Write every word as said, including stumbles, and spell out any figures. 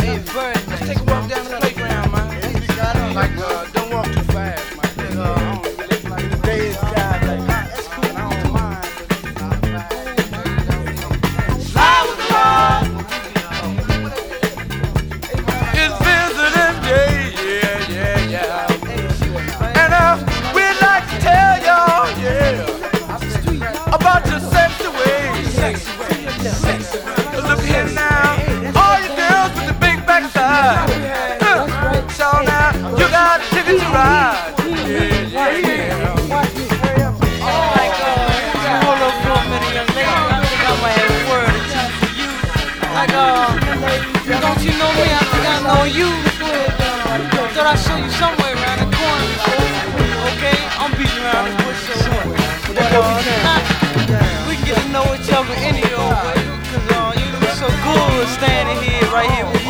Hey, Bird, let's take a walk down the playground, man. Like, uh, don't walk too fast, man. Uh, I don't really like the day is God, like, that's cool. I don't mind. Slide with the Lord. It's visiting day, yeah, yeah, yeah. And uh, we'd like to tell y'all, yeah, about your sexy ways. Look here now, all you girls with the big backside. Uh, so now, you got a ticket to ride. Yeah, yeah, yeah. Like, uh, hold up for a minute, young lady. I think I might have a word or two for you. Like, uh, don't you know me? I think I know you. Thought I'd show you somewhere around the corner. Okay, I'm beating around the bush, so what? But, uh, we can get to know each other any old way. Cause, uh, you look so good standing here, right here with